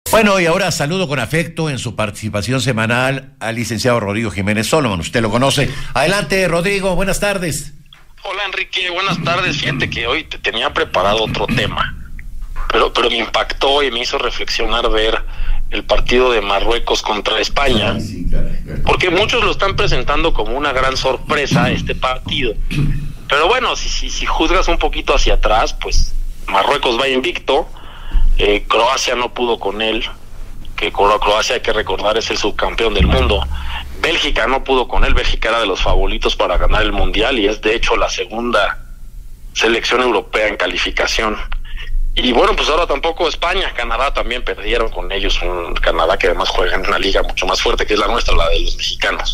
Bueno, y ahora saludo con afecto en su participación semanal al licenciado Rodrigo Jiménez Solomon. Usted lo conoce. Adelante, Rodrigo, buenas tardes. Hola, Enrique, buenas tardes. Fíjate que hoy te tenía preparado otro tema, pero me impactó y me hizo reflexionar ver el partido de Marruecos contra España, porque muchos lo están presentando como una gran sorpresa este partido. Pero bueno, si juzgas un poquito hacia atrás, pues Marruecos va invicto. Croacia no pudo con él, que Croacia, hay que recordar, es el subcampeón del mundo. Bélgica no pudo con él, Bélgica era de los favoritos para ganar el mundial y es de hecho la segunda selección europea en calificación. Y bueno, pues ahora tampoco España, Canadá también perdieron con ellos, un Canadá que además juega en una liga mucho más fuerte que es la nuestra, la de los mexicanos.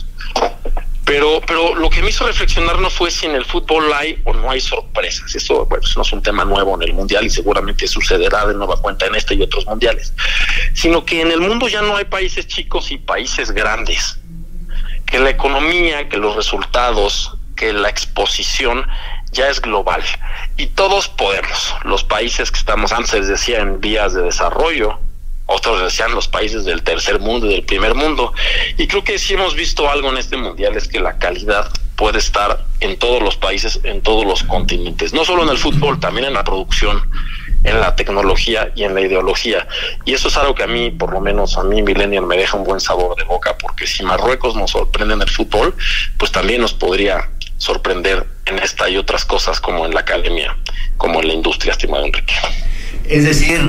Pero lo que me hizo reflexionar no fue si en el fútbol hay o no hay sorpresas. Eso, bueno, eso no es un tema nuevo en el mundial y seguramente sucederá de nueva cuenta en este y otros mundiales. Sino que en el mundo ya no hay países chicos y países grandes. Que la economía, que los resultados, que la exposición ya es global. Y todos podemos. Los países que estamos, antes decía, en vías de desarrollo, otros decían los países del tercer mundo y del primer mundo, y creo que sí hemos visto algo en este mundial, es que la calidad puede estar en todos los países, en todos los continentes, no solo en el fútbol, también en la producción, en la tecnología y en la ideología, y eso es algo que a mí, por lo menos a mí, Millennial, me deja un buen sabor de boca, porque si Marruecos nos sorprende en el fútbol, pues también nos podría sorprender en esta y otras cosas, como en la academia, como en la industria, estimado Enrique. Es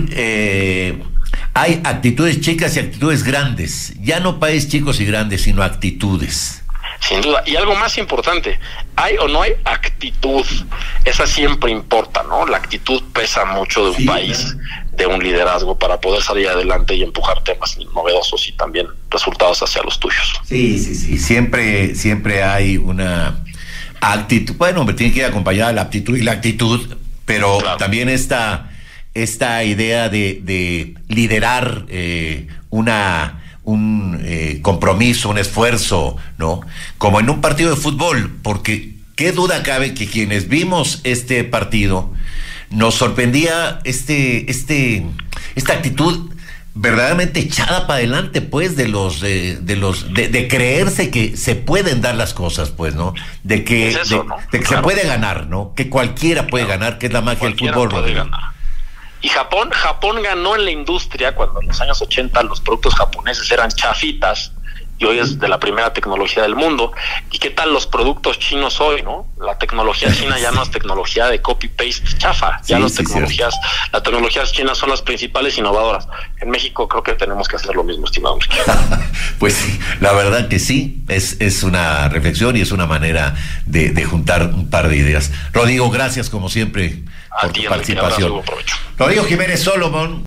decir, hay actitudes chicas y actitudes grandes. Ya no países chicos y grandes, sino actitudes. Sin duda. Y algo más importante, ¿hay o no hay actitud? Esa siempre importa, ¿no? La actitud pesa mucho de un país, de un liderazgo, para poder salir adelante y empujar temas novedosos y también resultados hacia los tuyos. Sí. Siempre hay una actitud. Bueno, hombre, tiene que ir acompañada la aptitud y la actitud, pero claro, también esta idea de liderar un compromiso, un esfuerzo, ¿no? Como en un partido de fútbol, porque qué duda cabe que quienes vimos este partido nos sorprendía esta actitud verdaderamente echada para adelante, pues, de creerse que se pueden dar las cosas, pues, ¿no? De que ¿no? De que claro, se puede ganar, ¿no? Que cualquiera puede ganar, que es la magia del fútbol, ¿no? Y Japón ganó en la industria cuando en los años 80 los productos japoneses eran chafitas y hoy es de la primera tecnología del mundo. ¿Y qué tal los productos chinos hoy, no? La tecnología china ya no es tecnología de copy-paste chafa, ya las tecnologías chinas son las principales innovadoras. En México creo que tenemos que hacer lo mismo, estimado. Pues sí, la verdad que sí, es una reflexión y es una manera de juntar un par de ideas. Rodrigo, gracias como siempre por tu participación. Rodrigo Jiménez Solomon.